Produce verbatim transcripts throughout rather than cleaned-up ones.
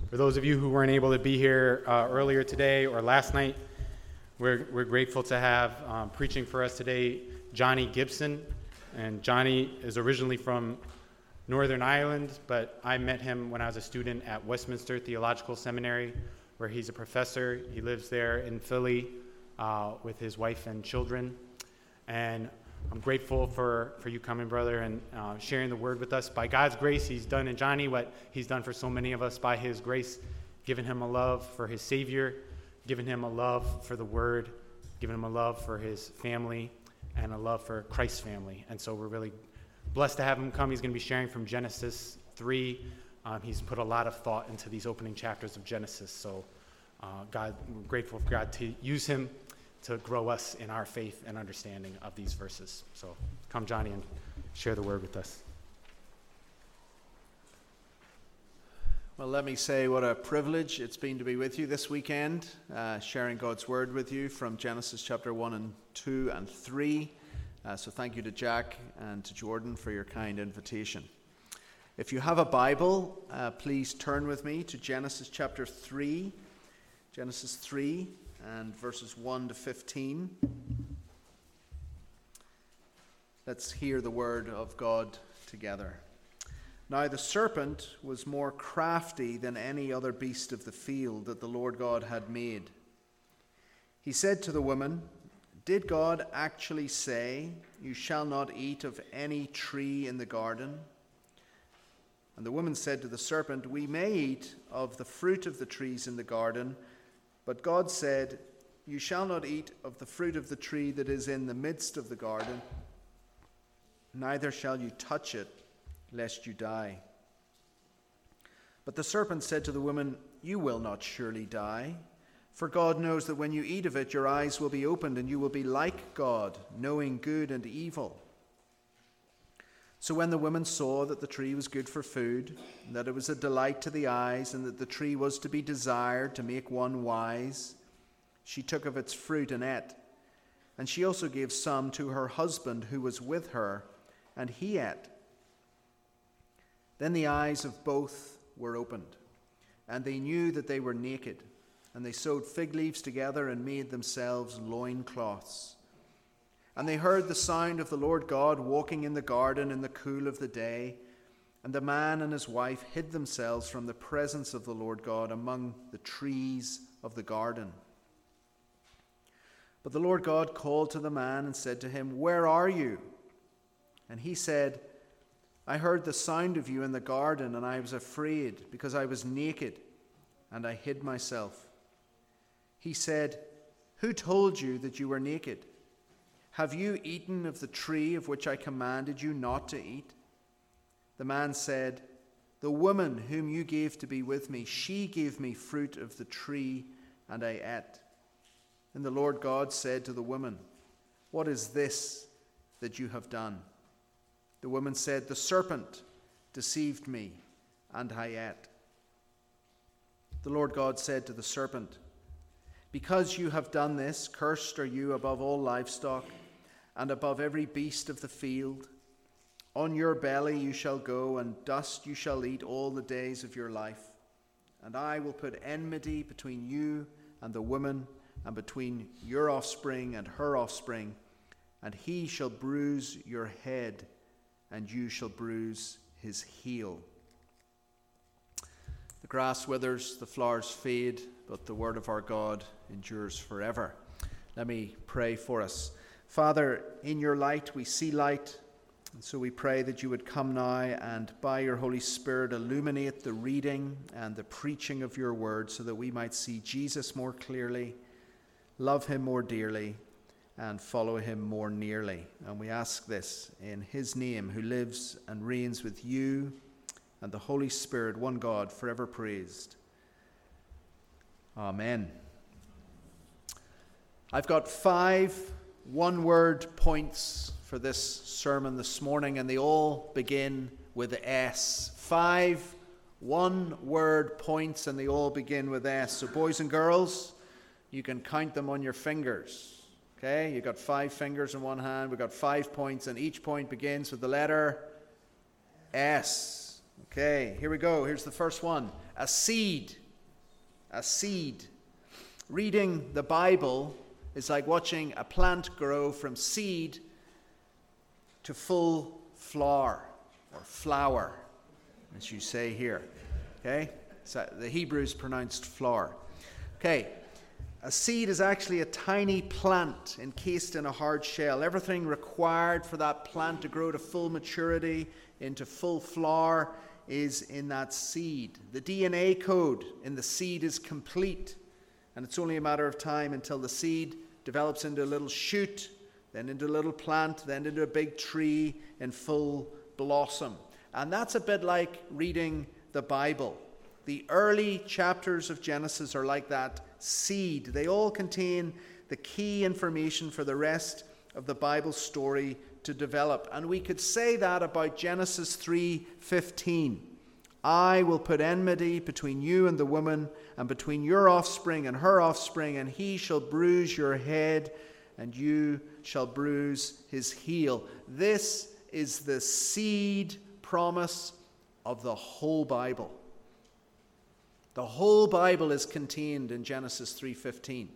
For those of you who weren't able to be here uh, earlier today or last night, we're, we're grateful to have um, preaching for us today Johnny Gibson. And Johnny is originally from Northern Ireland, but I met him when I was a student at Westminster Theological Seminary, where he's a professor. He lives there in Philly uh, with his wife and children. And I'm grateful for, for you coming, brother, and uh, sharing the word with us. By God's grace, he's done in Johnny what he's done for so many of us by his grace, giving him a love for his Savior, giving him a love for the word, giving him a love for his family, and a love for Christ's family. And so we're really blessed to have him come. He's going to be sharing from Genesis three. Um, he's put a lot of thought into these opening chapters of Genesis. So uh, God, we're grateful for God to use him to grow us in our faith and understanding of these verses. So come, Johnny, and share the word with us. Well, let me say what a privilege it's been to be with you this weekend, uh, sharing God's word with you from Genesis chapter one and two and three. Uh, so thank you to Jack and to Jordan for your kind invitation. If you have a Bible, uh, please turn with me to Genesis chapter three. Genesis three. And verses one to fifteen. Let's hear the word of God together. Now the serpent was more crafty than any other beast of the field that the Lord God had made. He said to the woman, "Did God actually say, 'You shall not eat of any tree in the garden'?" And the woman said to the serpent, "We may eat of the fruit of the trees in the garden, but God said, 'You shall not eat of the fruit of the tree that is in the midst of the garden, neither shall you touch it, lest you die.' But the serpent said to the woman, 'You will not surely die, for God knows that when you eat of it, your eyes will be opened, and you will be like God, knowing good and evil.' So when the woman saw that the tree was good for food, and that it was a delight to the eyes, and that the tree was to be desired to make one wise, she took of its fruit and ate. And she also gave some to her husband who was with her, and he ate. Then the eyes of both were opened, and they knew that they were naked, and they sewed fig leaves together and made themselves loincloths. And they heard the sound of the Lord God walking in the garden in the cool of the day. And the man and his wife hid themselves from the presence of the Lord God among the trees of the garden. But the Lord God called to the man and said to him, 'Where are you?' And he said, 'I heard the sound of you in the garden, and I was afraid, because I was naked, and I hid myself.' He said, 'Who told you that you were naked? Have you eaten of the tree of which I commanded you not to eat?' The man said, 'The woman whom you gave to be with me, she gave me fruit of the tree, and I ate.' And the Lord God said to the woman, 'What is this that you have done?' The woman said, 'The serpent deceived me, and I ate.' The Lord God said to the serpent, 'Because you have done this, cursed are you above all livestock, and above every beast of the field. On your belly you shall go, and dust you shall eat all the days of your life. And I will put enmity between you and the woman, and between your offspring and her offspring, and he shall bruise your head, and you shall bruise his heel.' The grass withers, the flowers fade, but the word of our God endures forever." Let me pray for us. Father, in your light we see light, and so we pray that you would come now and by your Holy Spirit illuminate the reading and the preaching of your word, so that we might see Jesus more clearly, love him more dearly, and follow him more nearly. And we ask this in his name, who lives and reigns with you and the Holy Spirit, one God, forever praised. Amen. I've got five one-word points for this sermon this morning, and they all begin with S. Five one-word points, and they all begin with S. So boys and girls, you can count them on your fingers. Okay, you've got five fingers in one hand. We've got five points, and each point begins with the letter S. Okay, here we go. Here's the first one. A seed. A seed. Reading the Bible is like watching a plant grow from seed to full flower, or flower, as you say here. Okay? So the Hebrews pronounced flower. Okay. A seed is actually a tiny plant encased in a hard shell. Everything required for that plant to grow to full maturity, into full flower, is in that seed. The D N A code in the seed is complete, and it's only a matter of time until the seed develops into a little shoot, then into a little plant, then into a big tree in full blossom. And that's a bit like reading the Bible. The early chapters of Genesis are like that seed. They all contain the key information for the rest of the Bible story to develop. And we could say that about Genesis three fifteen. I will put enmity between you and the woman, and between your offspring and her offspring, and he shall bruise your head, and you shall bruise his heel. This is the seed promise of the whole Bible. The whole Bible is contained in Genesis three fifteen.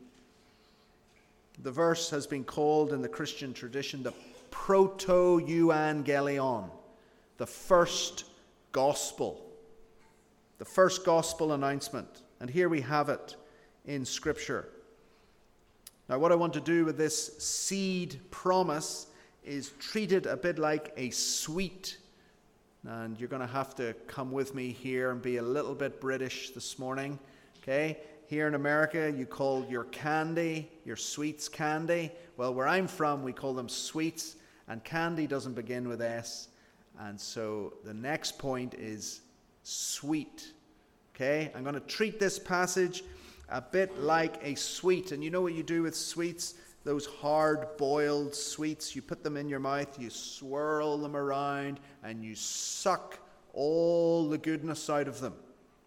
The verse has been called in the Christian tradition the proto-evangelion, the first gospel, the first gospel announcement. And here we have it in Scripture. Now, what I want to do with this seed promise is treat it a bit like a sweet. And you're going to have to come with me here and be a little bit British this morning. Okay? Here in America, you call your candy, your sweets candy. Well, where I'm from, we call them sweets. And candy doesn't begin with S. And so the next point is sweet. Okay? I'm going to treat this passage a bit like a sweet. And you know what you do with sweets? Those hard-boiled sweets, you put them in your mouth, you swirl them around, and you suck all the goodness out of them.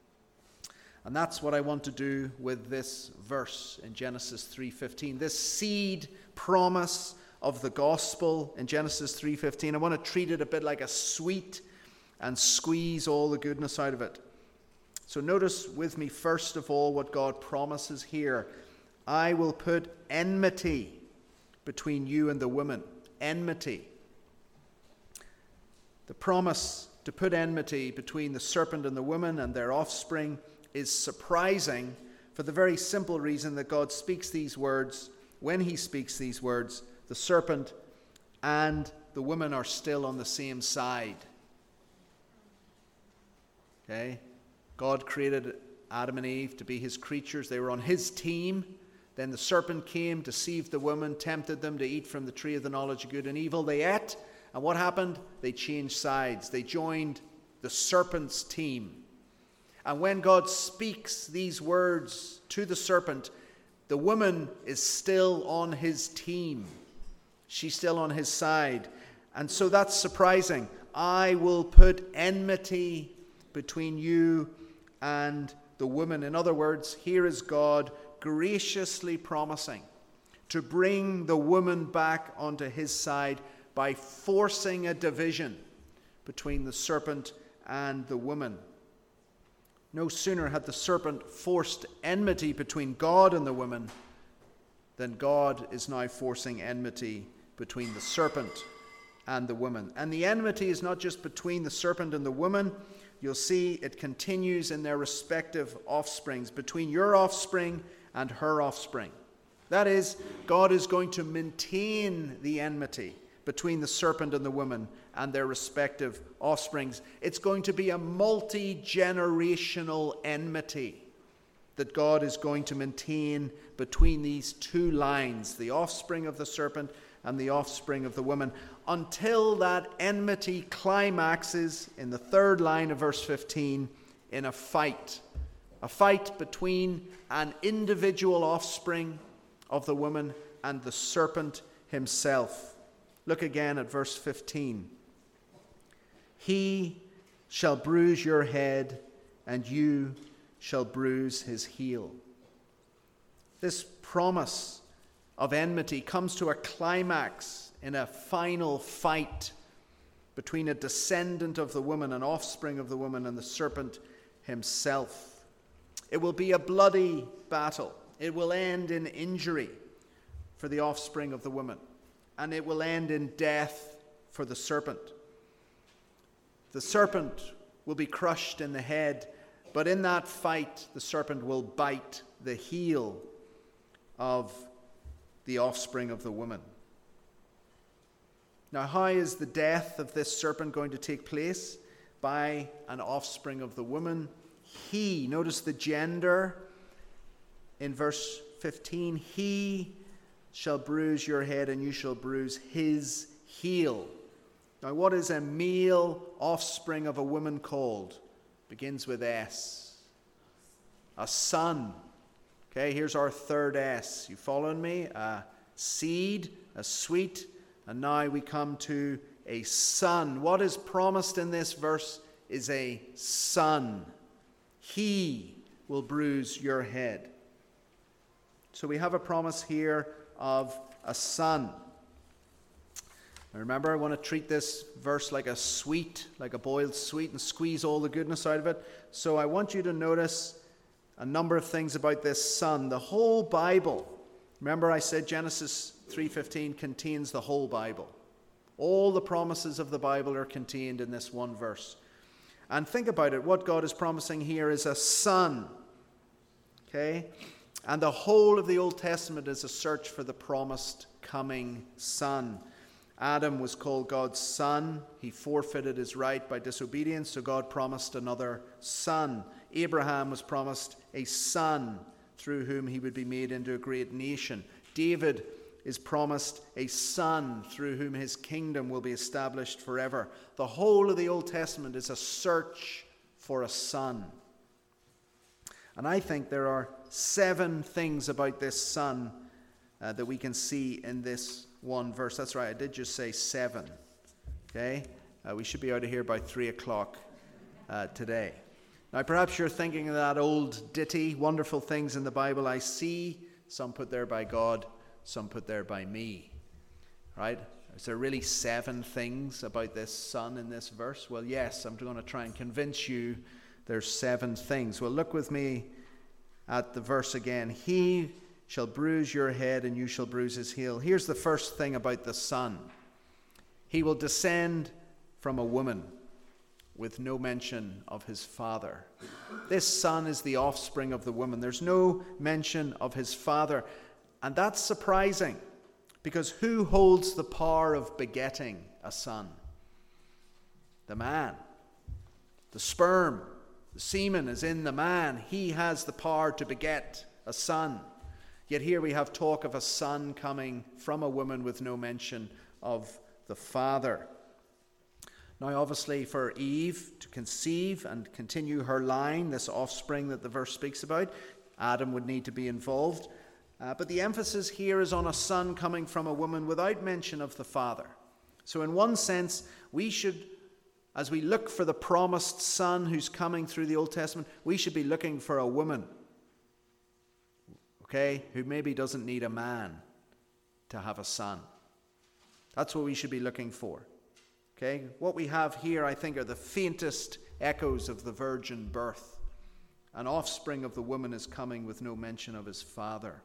And that's what I want to do with this verse in Genesis three fifteen. This seed promise of the gospel in Genesis three fifteen. I want to treat it a bit like a sweet and squeeze all the goodness out of it. So notice with me, first of all, what God promises here. I will put enmity between you and the woman. Enmity. The promise to put enmity between the serpent and the woman and their offspring is surprising for the very simple reason that God speaks these words. When he speaks these words, the serpent and the woman are still on the same side. Okay? God created Adam and Eve to be his creatures. They were on his team. Then the serpent came, deceived the woman, tempted them to eat from the tree of the knowledge of good and evil. They ate, and what happened? They changed sides. They joined the serpent's team. And when God speaks these words to the serpent, the woman is still on his team. She's still on his side. And so that's surprising. I will put enmity between you and the woman. In other words, here is God graciously promising to bring the woman back onto his side by forcing a division between the serpent and the woman. No sooner had the serpent forced enmity between God and the woman than God is now forcing enmity between the serpent and the woman. And the enmity is not just between the serpent and the woman. You'll see it continues in their respective offsprings, between your offspring and her offspring. That is, God is going to maintain the enmity between the serpent and the woman and their respective offsprings. It's going to be a multi-generational enmity that God is going to maintain between these two lines, the offspring of the serpent and the offspring of the woman, until that enmity climaxes in the third line of verse fifteen in a fight. A fight between an individual offspring of the woman and the serpent himself. Look again at verse fifteen. He shall bruise your head, and you shall bruise his heel. This promise of enmity comes to a climax in a final fight between a descendant of the woman, an offspring of the woman, and the serpent himself. It will be a bloody battle. It will end in injury for the offspring of the woman, and it will end in death for the serpent. The serpent will be crushed in the head, but in that fight, the serpent will bite the heel of the offspring of the woman. Now, how is the death of this serpent going to take place? By an offspring of the woman. He, notice the gender in verse fifteen, he shall bruise your head and you shall bruise his heel. Now, what is a male offspring of a woman called? Begins with S. A son. Okay, here's our third S. You following me? A seed, a sweet, and now we come to a son. What is promised in this verse is a son. He will bruise your head. So we have a promise here of a son. Now remember, I want to treat this verse like a sweet, like a boiled sweet, and squeeze all the goodness out of it. So I want you to notice a number of things about this son. The whole Bible, remember I said Genesis three fifteen contains the whole Bible. All the promises of the Bible are contained in this one verse. And think about it. What God is promising here is a son. Okay? And the whole of the Old Testament is a search for the promised coming son. Adam was called God's son. He forfeited his right by disobedience, so God promised another son. Abraham was promised a son through whom he would be made into a great nation. David is promised a son through whom his kingdom will be established forever. The whole of the Old Testament is a search for a son. And I think there are seven things about this son uh, that we can see in this one verse. That's right, I did just say seven. Okay? Uh, we should be out of here by three o'clock uh, today. Now, perhaps you're thinking of that old ditty, wonderful things in the Bible I see, some put there by God, some put there by me. Right? Is there really seven things about this son in this verse? Well, yes, I'm going to try and convince you there's seven things. Well, look with me at the verse again. He shall bruise your head and you shall bruise his heel. Here's the first thing about the son. He will descend from a woman, with no mention of his father. This son is the offspring of the woman. There's no mention of his father. And that's surprising, because who holds the power of begetting a son? The man. The sperm, the semen is in the man. He has the power to beget a son. Yet here we have talk of a son coming from a woman with no mention of the father. Now, obviously, for Eve to conceive and continue her line, this offspring that the verse speaks about, Adam would need to be involved. Uh, but the emphasis here is on a son coming from a woman without mention of the father. So in one sense, we should, as we look for the promised son who's coming through the Old Testament, we should be looking for a woman, okay, who maybe doesn't need a man to have a son. That's what we should be looking for. Okay, what we have here, I think, are the faintest echoes of the virgin birth. An offspring of the woman is coming with no mention of his father.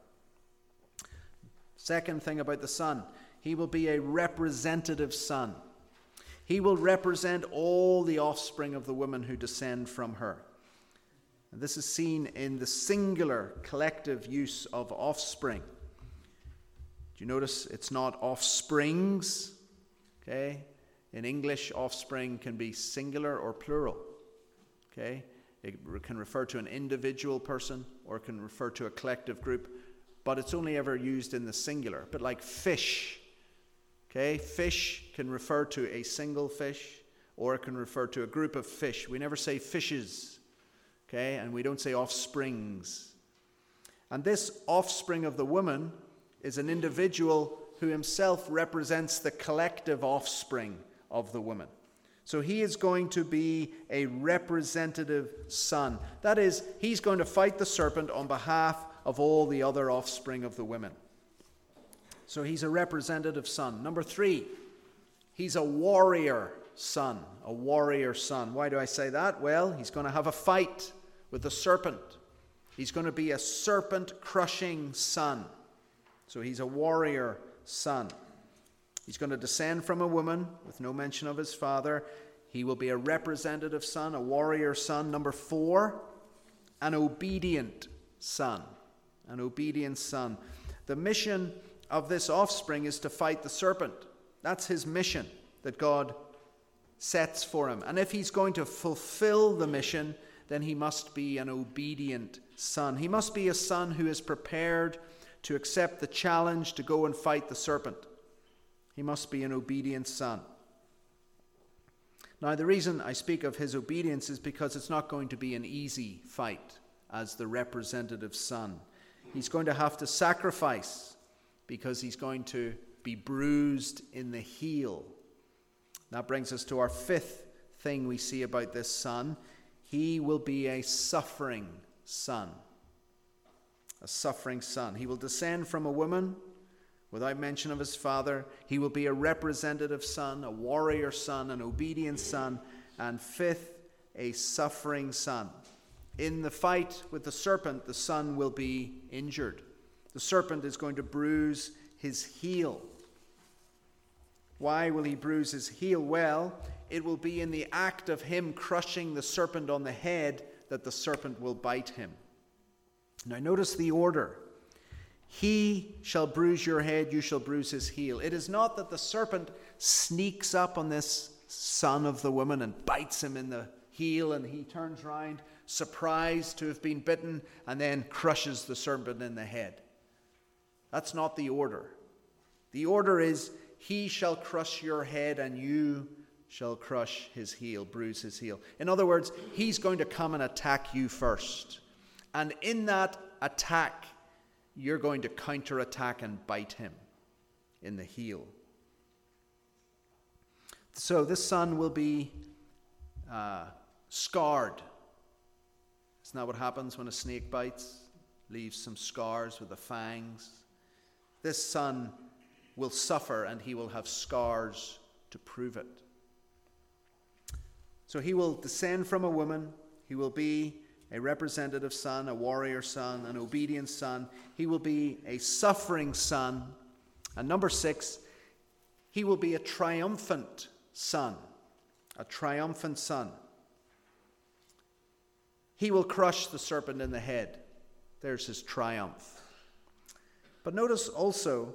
Second thing about the son, he will be a representative son. He will represent all the offspring of the woman who descend from her. And this is seen in the singular collective use of offspring. Do you notice it's not offsprings? Okay. In English, offspring can be singular or plural. Okay? It can refer to an individual person or it can refer to a collective group, but it's only ever used in the singular. But like fish, okay? Fish can refer to a single fish or it can refer to a group of fish. We never say fishes, okay? And we don't say offsprings. And this offspring of the woman is an individual who himself represents the collective offspring of the woman. So he is going to be a representative son. That is, he's going to fight the serpent on behalf of all the other offspring of the women. So he's a representative son. Number three, he's a warrior son, a warrior son. Why do I say that? Well, he's going to have a fight with the serpent. He's going to be a serpent-crushing son. So he's a warrior son. He's going to descend from a woman with no mention of his father. He will be a representative son, a warrior son. Number four, an obedient son. An obedient son. The mission of this offspring is to fight the serpent. That's his mission that God sets for him. And if he's going to fulfill the mission, then he must be an obedient son. He must be a son who is prepared to accept the challenge to go and fight the serpent. He must be an obedient son. Now, the reason I speak of his obedience is because it's not going to be an easy fight as the representative son. He's going to have to sacrifice because he's going to be bruised in the heel. That brings us to our fifth thing we see about this son. He will be a suffering son. A suffering son. He will descend from a woman without mention of his father. He will be a representative son, a warrior son, an obedient son. And fifth, a suffering son. In the fight with the serpent, the son will be injured. The serpent is going to bruise his heel. Why will he bruise his heel? Well, it will be in the act of him crushing the serpent on the head that the serpent will bite him. Now notice the order. He shall bruise your head, you shall bruise his heel. It is not that the serpent sneaks up on this son of the woman and bites him in the heel and he turns round, surprised to have been bitten, and then crushes the serpent in the head. That's not the order. The order is, he shall crush your head and you shall crush his heel, bruise his heel. In other words, he's going to come and attack you first. And in that attack, you're going to counterattack and bite him in the heel. So this son will be uh, scarred. Isn't that what happens when a snake bites? Leaves some scars with the fangs. This son will suffer and he will have scars to prove it. So he will descend from a woman. He will be a representative son, a warrior son, an obedient son. He will be a suffering son. And number six, he will be a triumphant son. A triumphant son. He will crush the serpent in the head. There's his triumph. But notice also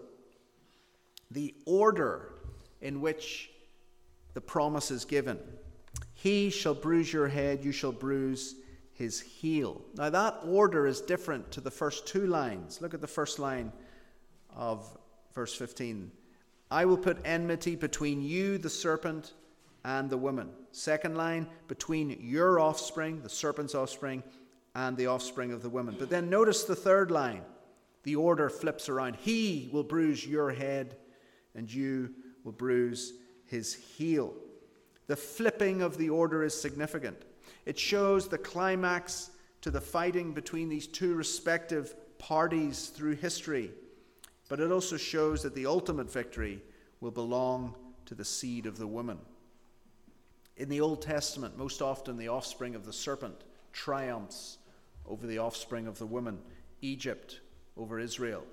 the order in which the promise is given. He shall bruise your head, you shall bruise his heel. Now that order is different to the first two lines. Look at the first line of verse fifteen. I will put enmity between you, the serpent, and the woman. Second line, between your offspring, the serpent's offspring, and the offspring of the woman. But then notice the third line. The order flips around. He will bruise your head, and you will bruise his heel. The flipping of the order is significant. It shows the climax to the fighting between these two respective parties through history. But it also shows that the ultimate victory will belong to the seed of the woman. In the Old Testament, most often the offspring of the serpent triumphs over the offspring of the woman. Egypt over Israel.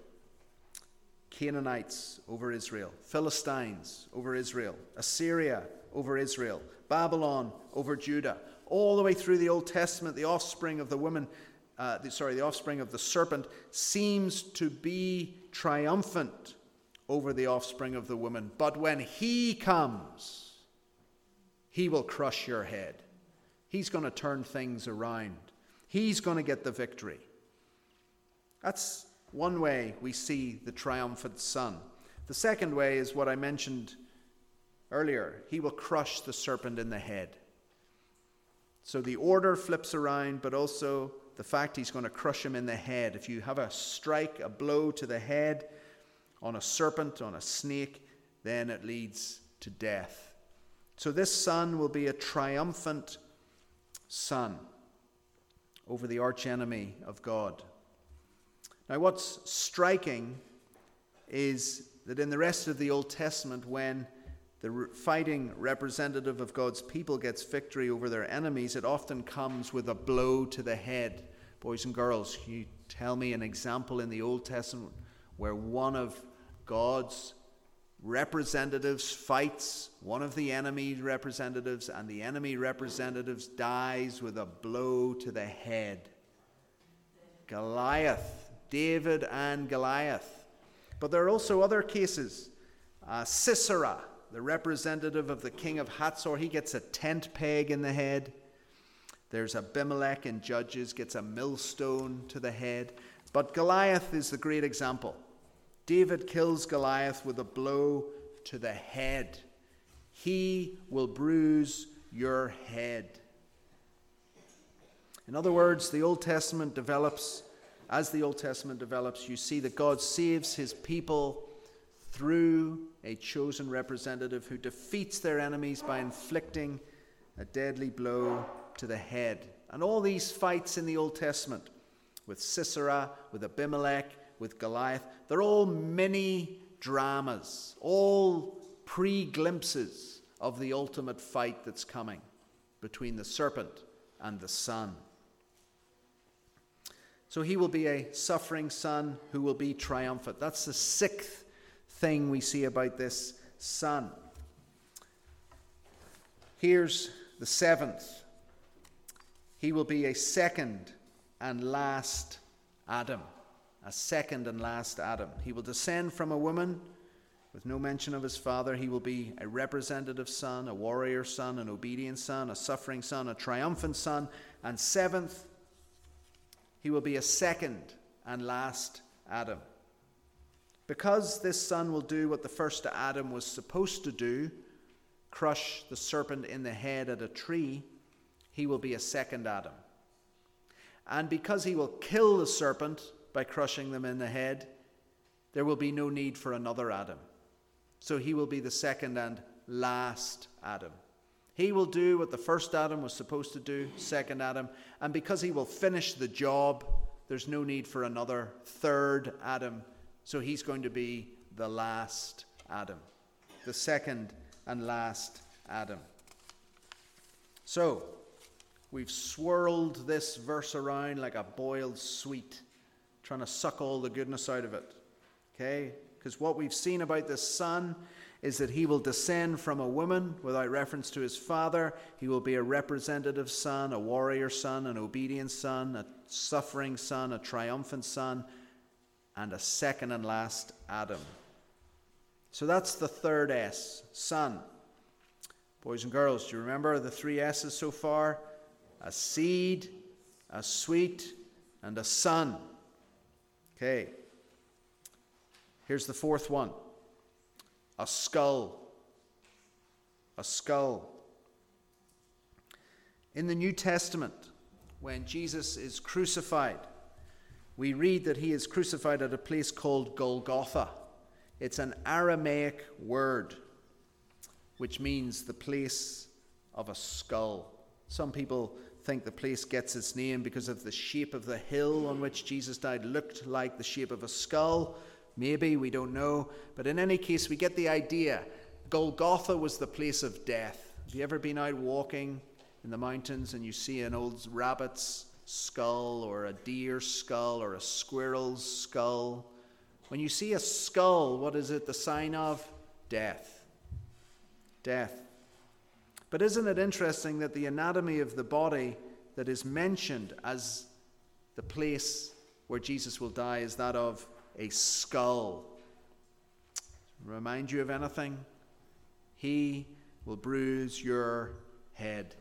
Canaanites over Israel. Philistines over Israel. Assyria over Israel. Babylon over Judah. All the way through the Old Testament, the offspring of the woman, uh, the, sorry, the offspring of the serpent seems to be triumphant over the offspring of the woman. But when he comes, he will crush your head. He's going to turn things around. He's going to get the victory. That's one way we see the triumphant son. The second way is what I mentioned earlier. He will crush the serpent in the head. So the order flips around, but also the fact he's going to crush him in the head. If you have a strike, a blow to the head on a serpent, on a snake, then it leads to death. So this son will be a triumphant son over the archenemy of God. Now what's striking is that in the rest of the Old Testament, when the re- fighting representative of God's people gets victory over their enemies, it often comes with a blow to the head. Boys and girls, can you tell me an example in the Old Testament where one of God's representatives fights one of the enemy representatives and the enemy representatives dies with a blow to the head? Goliath. David and Goliath. But there are also other cases. Uh, Sisera, the representative of the king of Hatzor, he gets a tent peg in the head. There's Abimelech in Judges, gets a millstone to the head. But Goliath is the great example. David kills Goliath with a blow to the head. He will bruise your head. In other words, the Old Testament develops, as the Old Testament develops, you see that God saves his people through a chosen representative who defeats their enemies by inflicting a deadly blow to the head. And all these fights in the Old Testament, with Sisera, with Abimelech, with Goliath, they're all mini dramas, all pre-glimpses of the ultimate fight that's coming between the serpent and the son. So he will be a suffering son who will be triumphant. That's the sixth thing we see about this son. Here's the seventh. He will be a second and last Adam. A second and last Adam. He will descend from a woman with no mention of his father. He will be a representative son, a warrior son, an obedient son, a suffering son, a triumphant son. And seventh, he will be a second and last Adam. Because this son will do what the first Adam was supposed to do, crush the serpent in the head at a tree, he will be a second Adam. And because he will kill the serpent by crushing them in the head, there will be no need for another Adam. So he will be the second and last Adam. He will do what the first Adam was supposed to do, second Adam, and because he will finish the job, there's no need for another third Adam. So he's going to be the last Adam, the second and last Adam. So, we've swirled this verse around like a boiled sweet, trying to suck all the goodness out of it. Okay? Because what we've seen about this son is that he will descend from a woman without reference to his father. He will be a representative son, a warrior son, an obedient son, a suffering son, a triumphant son, and a second and last Adam. So that's the third S, son. Boys and girls, do you remember the three S's so far? A seed, a sweet, and a son. Okay. Here's the fourth one. A skull. A skull. In the New Testament, when Jesus is crucified, we read that he is crucified at a place called Golgotha. It's an Aramaic word, which means the place of a skull. Some people think the place gets its name because of the shape of the hill on which Jesus died looked like the shape of a skull. Maybe, we don't know. But in any case, we get the idea. Golgotha was the place of death. Have you ever been out walking in the mountains and you see an old rabbit's skull or a deer's skull or a squirrel's skull? When you see a skull, what is it the sign of? Death. Death. But isn't it interesting that the anatomy of the body that is mentioned as the place where Jesus will die is that of a skull? Remind you of anything? He will bruise your head.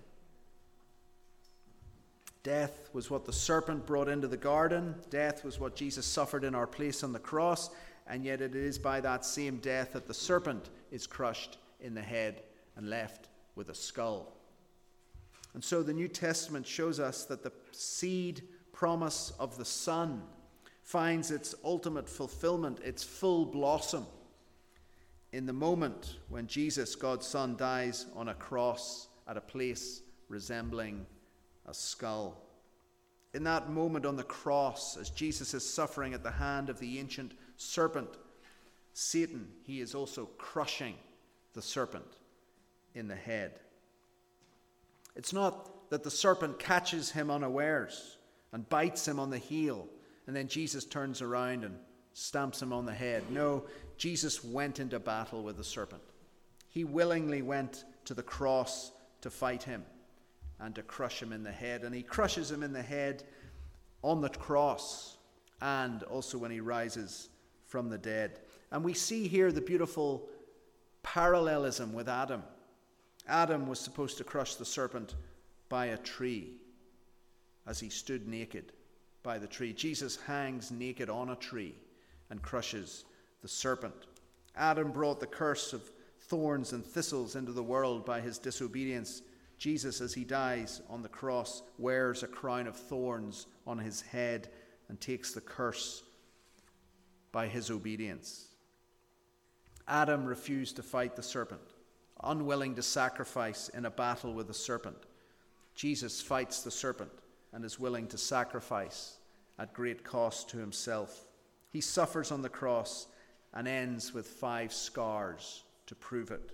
Death was what the serpent brought into the garden. Death was what Jesus suffered in our place on the cross. And yet it is by that same death that the serpent is crushed in the head and left with a skull. And so the New Testament shows us that the seed promise of the Son finds its ultimate fulfillment, its full blossom, in the moment when Jesus, God's Son, dies on a cross at a place resembling a skull. In that moment on the cross, as Jesus is suffering at the hand of the ancient serpent, Satan, he is also crushing the serpent in the head. It's not that the serpent catches him unawares and bites him on the heel, and then Jesus turns around and stamps him on the head. No, Jesus went into battle with the serpent. He willingly went to the cross to fight him and to crush him in the head. And he crushes him in the head on the cross and also when he rises from the dead. And we see here the beautiful parallelism with Adam. Adam was supposed to crush the serpent by a tree as he stood naked by the tree. Jesus hangs naked on a tree and crushes the serpent. Adam brought the curse of thorns and thistles into the world by his disobedience. Jesus, as he dies on the cross, wears a crown of thorns on his head and takes the curse by his obedience. Adam refused to fight the serpent, unwilling to sacrifice in a battle with the serpent. Jesus fights the serpent and is willing to sacrifice at great cost to himself. He suffers on the cross and ends with five scars to prove it.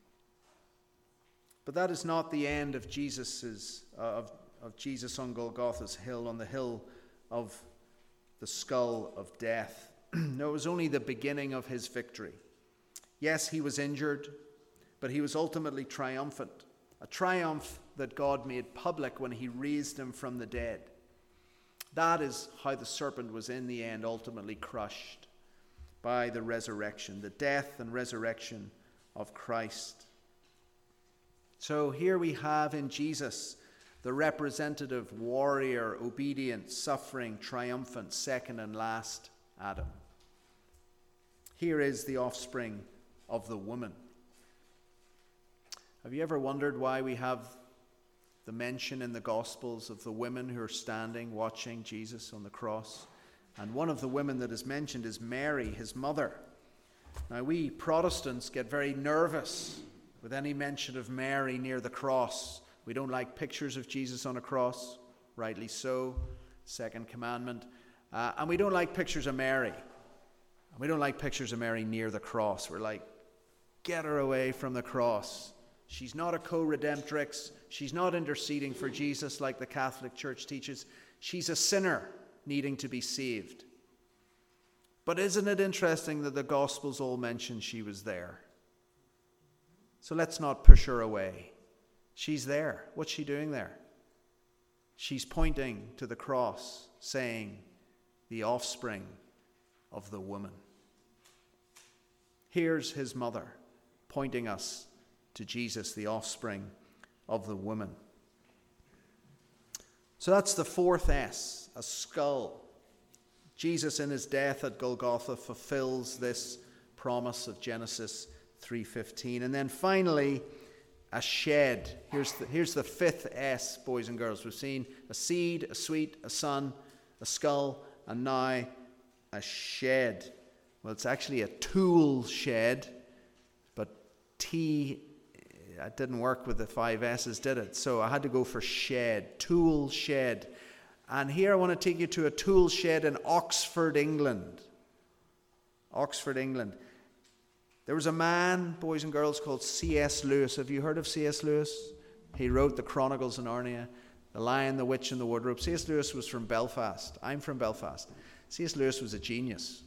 But that is not the end of Jesus's uh, of, of Jesus on Golgotha's hill, on the hill of the skull of death. No, it was only the beginning of his victory. Yes, he was injured, but he was ultimately triumphant. A triumph that God made public when he raised him from the dead. That is how the serpent was in the end ultimately crushed by the resurrection, the death and resurrection of Christ. So here we have in Jesus the representative, warrior, obedient, suffering, triumphant, second and last Adam. Here is the offspring of the woman. Have you ever wondered why we have the mention in the Gospels of the women who are standing watching Jesus on the cross? And one of the women that is mentioned is Mary, his mother. Now we Protestants get very nervous with any mention of Mary near the cross. We don't like pictures of Jesus on a cross, rightly so, second commandment. Uh, and we don't like pictures of Mary. And we don't like pictures of Mary near the cross. We're like, get her away from the cross. She's not a co-redemptrix. She's not interceding for Jesus like the Catholic Church teaches. She's a sinner needing to be saved. But isn't it interesting that the Gospels all mention she was there? So let's not push her away. She's there. What's she doing there? She's pointing to the cross, saying, the offspring of the woman. Here's his mother, pointing us to Jesus, the offspring of the woman. So that's the fourth S, a skull. Jesus in his death at Golgotha fulfills this promise of Genesis three fifteen. And then finally, a shed. Here's the, here's the fifth S, boys and girls. We've seen a seed, a sweet, a son, a skull, and now a shed. Well, it's actually a tool shed, but T, it didn't work with the five S's, did it? So I had to go for shed, tool shed. And here I want to take you to a tool shed in Oxford, England. Oxford, England. There was a man, boys and girls, called C S Lewis. Have you heard of C S Lewis? He wrote the Chronicles of Narnia, The Lion, the Witch, and the Wardrobe. C S Lewis was from Belfast. I'm from Belfast. C S Lewis was a genius.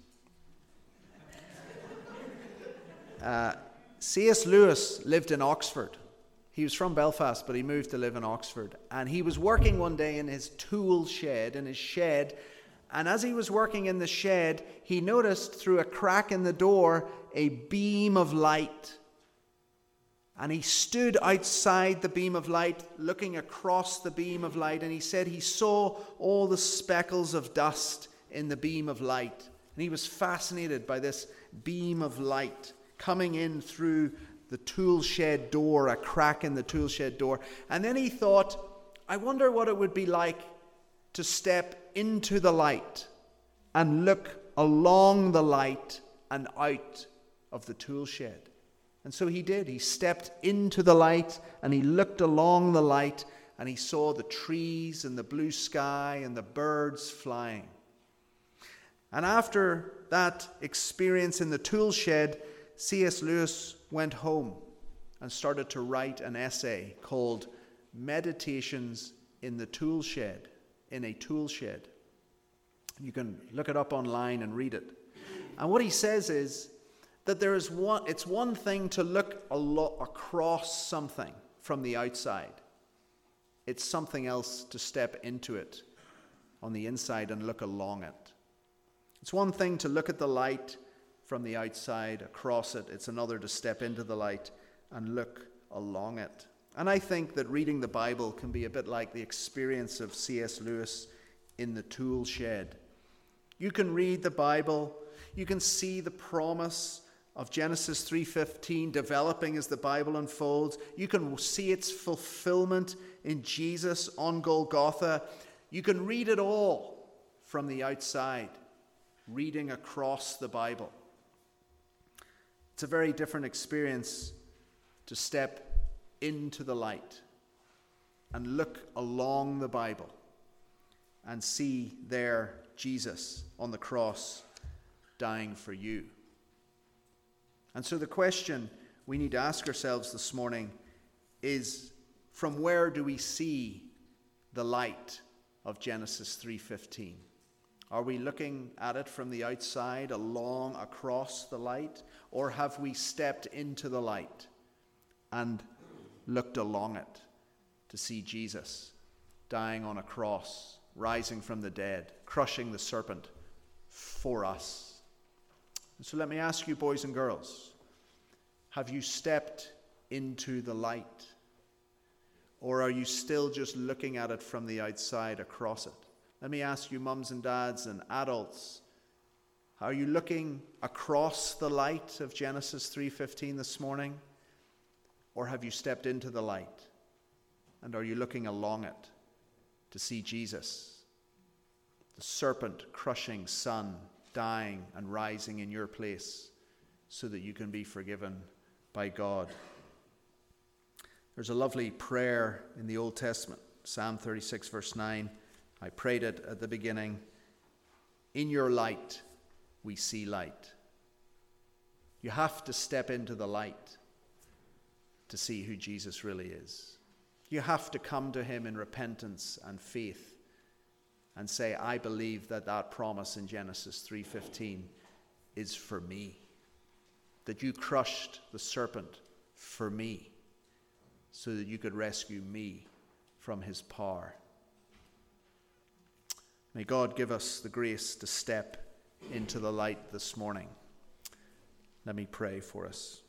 Uh, C S Lewis lived in Oxford. He was from Belfast, but he moved to live in Oxford. And he was working one day in his tool shed, in his shed. And as he was working in the shed, he noticed through a crack in the door a beam of light. And he stood outside the beam of light, looking across the beam of light. And he said he saw all the speckles of dust in the beam of light. And he was fascinated by this beam of light coming in through the tool shed door, a crack in the tool shed door. And then he thought, I wonder what it would be like to step into the light and look along the light and out of the tool shed. And so he did. He stepped into the light and he looked along the light and he saw the trees and the blue sky and the birds flying. And after that experience in the tool shed, C S Lewis went home and started to write an essay called Meditations in the Tool Shed, in a Tool Shed. You can look it up online and read it. And what he says is that there is one, it's one thing to look a lot across something from the outside. It's something else to step into it on the inside and look along it. It's one thing to look at the light from the outside, across it. It's another to step into the light and look along it. And I think that reading the Bible can be a bit like the experience of C S Lewis in the tool shed. You can read the Bible, you can see the promise of Genesis three fifteen developing as the Bible unfolds. You can see its fulfillment in Jesus on Golgotha. You can read it all from the outside, reading across the Bible. It's a very different experience to step into the light and look along the Bible and see there Jesus on the cross dying for you. And so the question we need to ask ourselves this morning is, from where do we see the light of Genesis three fifteen? Are we looking at it from the outside, along, across the light? Or have we stepped into the light and looked along it to see Jesus dying on a cross, rising from the dead, crushing the serpent for us? And so let me ask you, boys and girls, have you stepped into the light? Or are you still just looking at it from the outside, across it? Let me ask you, mums and dads and adults, are you looking across the light of Genesis three fifteen this morning? Or have you stepped into the light? And are you looking along it to see Jesus, the serpent-crushing Son, dying and rising in your place so that you can be forgiven by God? There's a lovely prayer in the Old Testament, Psalm thirty-six, verse nine. I prayed it at the beginning. In your light, we see light. You have to step into the light to see who Jesus really is. You have to come to him in repentance and faith and say, I believe that that promise in Genesis three fifteen is for me. That you crushed the serpent for me so that you could rescue me from his power. May God give us the grace to step into the light this morning. Let me pray for us.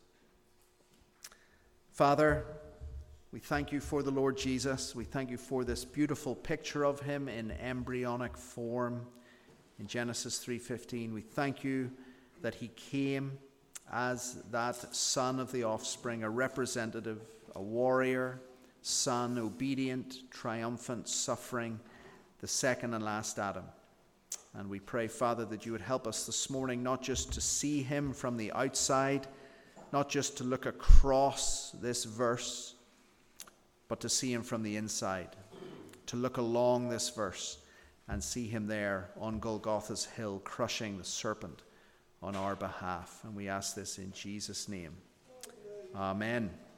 Father, we thank you for the Lord Jesus. We thank you for this beautiful picture of him in embryonic form in Genesis three fifteen. We thank you that he came as that son of the offspring, a representative, a warrior, son, obedient, triumphant, suffering, the second and last Adam. And we pray, Father, that you would help us this morning not just to see him from the outside, not just to look across this verse, but to see him from the inside, to look along this verse and see him there on Golgotha's hill, crushing the serpent on our behalf. And we ask this in Jesus' name. Amen.